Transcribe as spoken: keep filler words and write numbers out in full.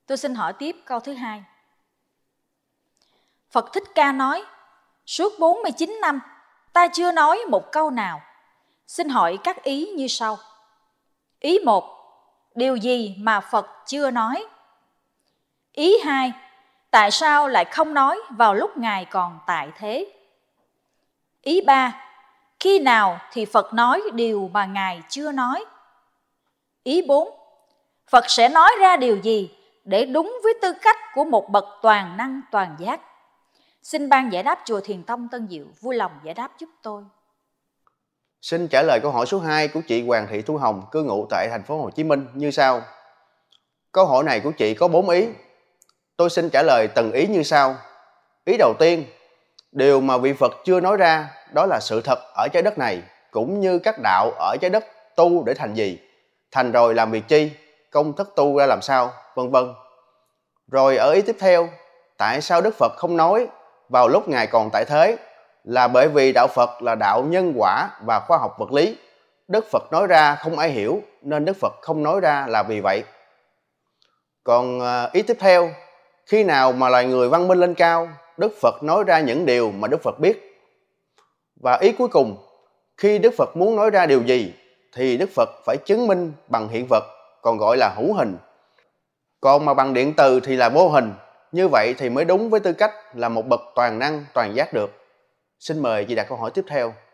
Tôi xin hỏi tiếp câu thứ hai. Phật Thích Ca nói, suốt bốn mươi chín năm, ta chưa nói một câu nào. Xin hỏi các ý như sau. Ý một, điều gì mà Phật chưa nói? Ý hai, tại sao lại không nói vào lúc Ngài còn tại thế? Ý ba, khi nào thì Phật nói điều mà Ngài chưa nói? Ý bốn, Phật sẽ nói ra điều gì để đúng với tư cách của một bậc toàn năng toàn giác? Xin ban giải đáp chùa Thiền Tông Tân Diệu vui lòng giải đáp giúp tôi. Xin trả lời câu hỏi số hai của chị Hoàng Thị Thu Hồng, cư ngụ tại thành phố Hồ Chí Minh như sau. Câu hỏi này của chị có bốn ý. Tôi xin trả lời từng ý như sau. Ý đầu tiên, điều mà vị Phật chưa nói ra đó là sự thật ở trái đất này, cũng như các đạo ở trái đất tu để thành gì, thành rồi làm việc chi, công thức tu ra làm sao, vân vân. Rồi ở ý tiếp theo, tại sao Đức Phật không nói vào lúc Ngài còn tại thế? Là bởi vì đạo Phật là đạo nhân quả và khoa học vật lý. Đức Phật nói ra không ai hiểu, nên Đức Phật không nói ra là vì vậy. Còn ý tiếp theo, khi nào mà loài người văn minh lên cao, Đức Phật nói ra những điều mà Đức Phật biết. Và ý cuối cùng, khi Đức Phật muốn nói ra điều gì thì Đức Phật phải chứng minh bằng hiện vật, còn gọi là hữu hình. Còn mà bằng điện từ thì là vô hình. Như vậy thì mới đúng với tư cách là một bậc toàn năng toàn giác được. Xin mời chị đặt câu hỏi tiếp theo.